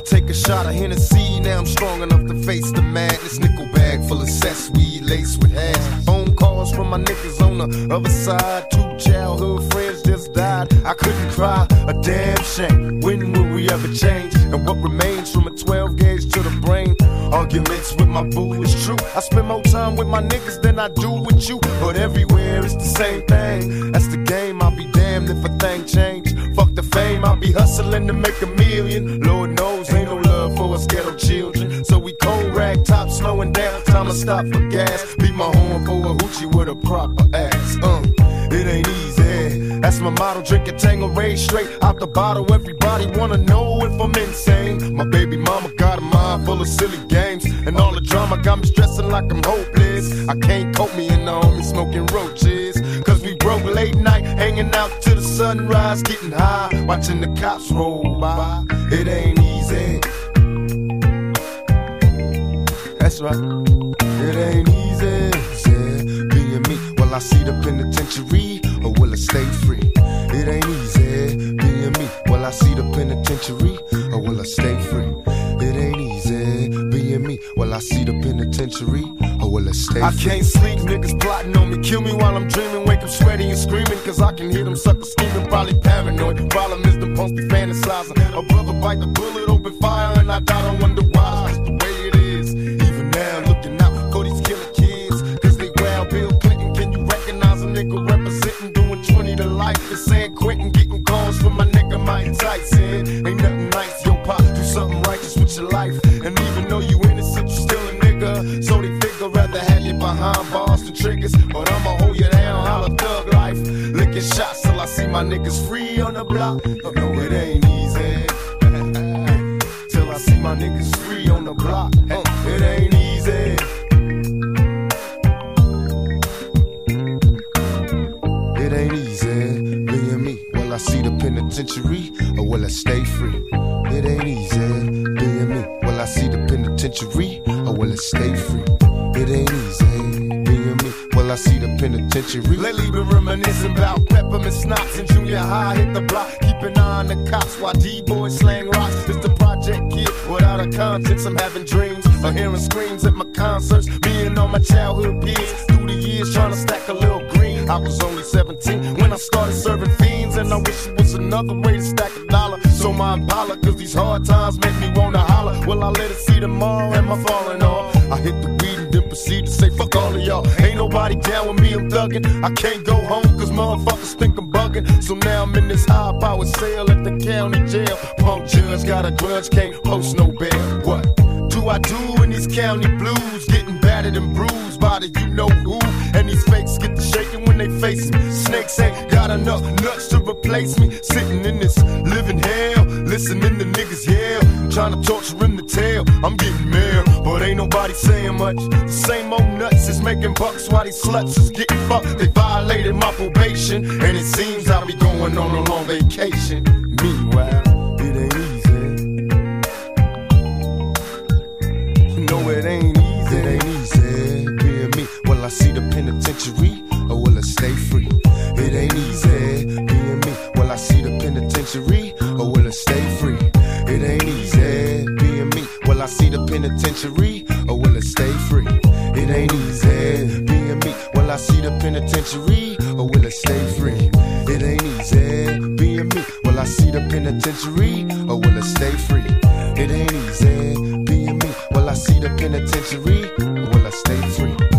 take a shot of Hennessy, now I'm strong enough to face the madness. Nickel bag full of cess weed laced with hash. Phone calls from my niggas on the other side. 2 childhood friends just died. I couldn't cry, a damn shame. When will we ever change? And what remains from a 12 gauge to the brain? Arguments with my boo is true. I spend more time with my niggas than I do with you. But everywhere it's the same thing. That's the game, I'll be damned if a thing change. Fuck the fame, I'll be hustling to make a million. Lord knows ain't no love for us ghetto children. So we cold rag top, slowing down, time to stop for gas. Beat my horn for a hoochie with a proper ass. It ain't easy. That's my motto, drink a Tanqueray straight out the bottle. Everybody wanna know if I'm insane. My baby mama got a mind full of silly games, and all the drama got me stressing like I'm hopeless. I can't cope me and the homie smoking roaches, cause we broke late night, hanging out till the sunrise, getting high, watching the cops roll by. It ain't easy. That's right. It ain't easy. Yeah, being me. Will I see the penitentiary or will I stay free? It ain't easy. Being me. Will I see the penitentiary or will I stay free? It ain't easy. Being me. Will I see the penitentiary or will I stay free? I can't sleep, niggas plotting on me. Kill me while I'm dreaming. Wake up sweaty and screaming, cause I can hear them suckers scheming. Probably paranoid. Problem is them punks be fantasizing. A brother bite the bullet, open fire, and I die. Don't wonder why. It's the way it is. Even now, looking out for these killer kids, cause they wild. Bill Clinton, can you recognize a nigga representing? Doing 20 to life in San Quentin, getting calls from my nigga Mike Tyson. Ain't nothing nice, yo pop, do something righteous with your life. And even though you innocent, you still a nigga. So they figure rather have you behind bars than triggers. But I'ma hold you down, holla thug life. Licking shots till I see my niggas free on the block. You know it ain't easy. Till I see my niggas free on the block. It ain't easy. It ain't easy, being me. Will I see the penitentiary or will I stay free? It ain't easy, being me. Will I see the penitentiary or will I stay free? It ain't easy, being me. Will I see the penitentiary? Lately been reminiscing about peppermint schnapps in junior high. Hit the block, keep an eye on the cops while D-boys slang rocks. It's the project kid without a conscience. I'm having dreams of hearing screams at my concerts. Me and all my childhood peers through the years trying to stack a little green. I was only 17 when I started serving fiends, and I wish it was another way to stack a dollar. So my Impala, cause these hard times make me wanna holler. Will I let it see tomorrow? Am I falling off? I hit the weed and then proceed to say fuck all of y'all. Ain't nobody down with me, I'm thuggin'. I can't go home cause motherfuckers think I'm buggin'. So now I'm in this high-powered cell at the county jail. Punk judge got a grudge, can't post no bail. What do I do in these county blues? Getting battered and bruised by the you-know-who. And these fakes get to shaking when they face me. Snakes ain't got enough nuts to replace me. Sitting in this living hell, listening to niggas yell, trying to torture him to tell I'm getting mail, but ain't nobody saying much. The same old nuts is making bucks while these sluts is getting fucked. They violated my probation, and it seems I'll be going on a long vacation. Meanwhile, it ain't easy. No, it ain't easy. It ain't easy, being me. Will I see the penitentiary or will I stay free? It ain't easy, being me. Will I see the penitentiary or will I stay free? It ain't easy, being me. Will I see the penitentiary or will I stay free? It ain't easy, being me. Will I see the penitentiary or will I stay free? It ain't easy, being me. Will I see the penitentiary or will I stay free? It ain't easy, being me. Will I see the penitentiary or will I stay free?